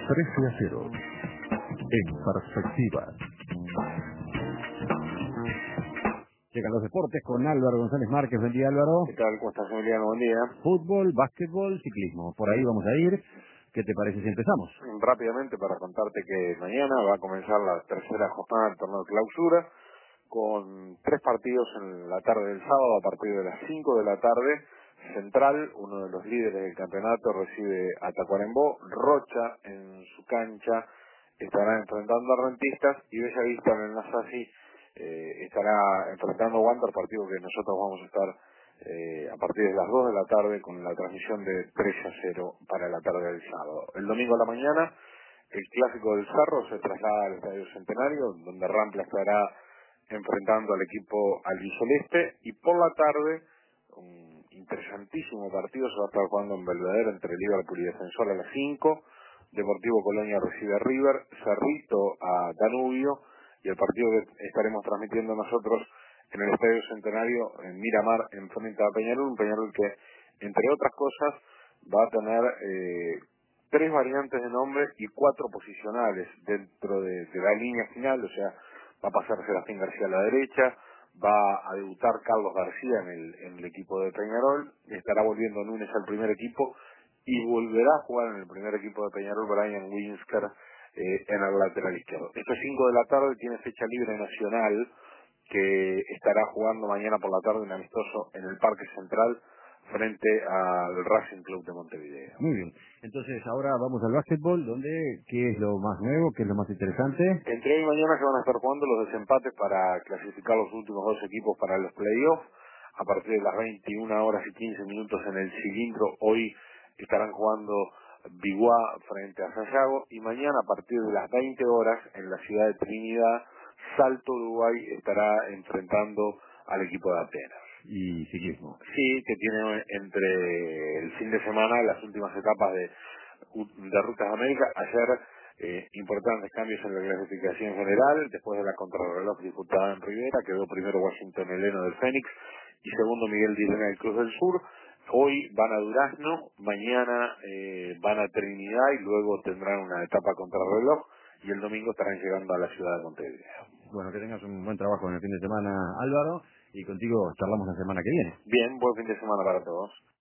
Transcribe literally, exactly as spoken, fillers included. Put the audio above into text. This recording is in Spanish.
trece a cero. En perspectiva. Llegan los deportes con Álvaro González Márquez. Buen día, Álvaro. ¿Qué tal? ¿Cómo estás, Emiliano? Buen día. Fútbol, básquetbol, ciclismo. Por ahí vamos a ir. ¿Qué te parece si empezamos? Rápidamente para contarte que mañana va a comenzar la tercera jornada del torneo de clausura con tres partidos en la tarde del sábado a partir de las cinco de la tarde. Central, uno de los líderes del campeonato, recibe a Tacuarembó. Rocha, en su cancha, estará enfrentando a Rentistas y Bellavista en el Nasasi eh, estará enfrentando a Wander, partido que nosotros vamos a estar eh, a partir de las dos de la tarde con la transmisión de tres a cero para la tarde del sábado. El domingo a la mañana, el clásico del Cerro se traslada al Estadio Centenario, donde Rampla estará enfrentando al equipo albiceleste, y por la tarde un interesantísimo partido se va a estar jugando en Belvedere entre Liverpool y Defensor a las cinco. Deportivo Colonia recibe a River, Cerrito a Danubio, y el partido que estaremos transmitiendo nosotros en el Estadio Centenario en Miramar enfrenta a Peñarol, un Peñarol que, entre otras cosas, va a tener eh, tres variantes de nombre y cuatro posicionales dentro de, de la línea final, o sea, va a pasar Serafín García a la derecha, va a debutar Carlos García en el, en el equipo de Peñarol, estará volviendo Núñez al primer equipo y volverá a jugar en el primer equipo de Peñarol Brian Winsker eh, en el lateral izquierdo. Esto es cinco de la tarde, tiene fecha libre Nacional, que estará jugando mañana por la tarde un amistoso en el Parque Central frente al Racing Club de Montevideo. Muy bien. Entonces, ahora vamos al básquetbol, donde ¿qué es lo más nuevo? ¿Qué es lo más interesante? Entre hoy y mañana se van a estar jugando los desempates para clasificar los últimos dos equipos para los playoffs. A partir de las veintiuna horas y quince minutos en el cilindro, hoy estarán jugando Biguá frente a Sayago, y mañana a partir de las veinte horas en la ciudad de Trinidad, Salto Uruguay estará enfrentando al equipo de Atenas. Y ciclismo. Sí, que tiene entre el fin de semana las últimas etapas de, de Rutas de América. Ayer eh, importantes cambios en la clasificación general, después de la contrarreloj disputada en Rivera, quedó primero Washington Heleno del Fénix y segundo Miguel Direna del Cruz del Sur. Hoy van a Durazno, mañana eh, van a Trinidad y luego tendrán una etapa contrarreloj, y el domingo estarán llegando a la ciudad de Montevideo. Bueno, que tengas un buen trabajo en el fin de semana, Álvaro, y contigo charlamos la semana que viene. Bien, buen fin de semana para todos.